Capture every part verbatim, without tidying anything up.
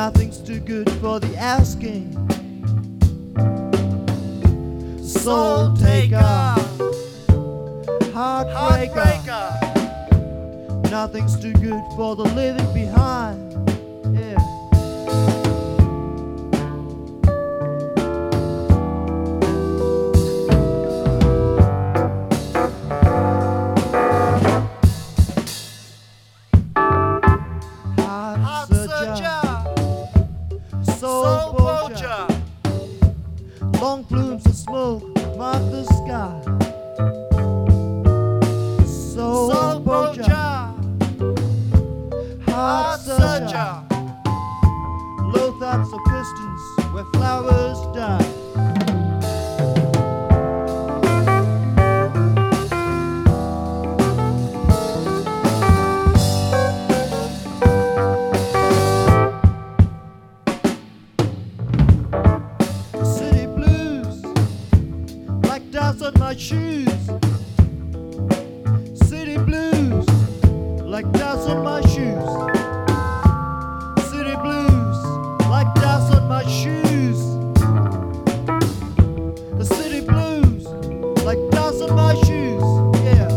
Nothing's too good for the asking. Soul taker, heartbreaker. Nothing's too good for the living behind. Yeah. Heart searcher, soul poacher. Long plumes of smoke mark the sky. Soul poacher, heart searcher. Low thoughts of pistons where flowers die. City blues, like dust on my shoes. City blues, like dust on my shoes. City blues, like dust on my shoes. The city blues, like dust on my shoes. Yeah.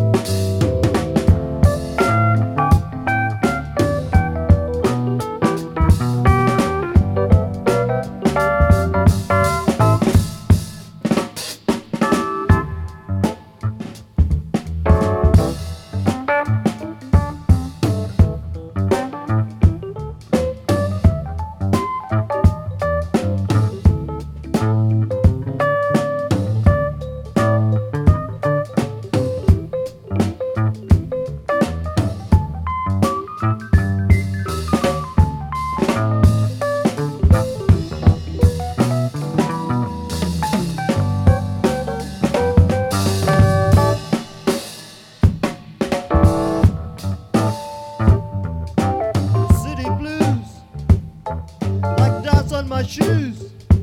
On my shoes,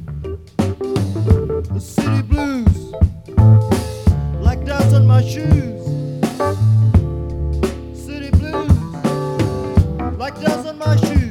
the city blues, like dust on my shoes. City blues, like dust on my shoes.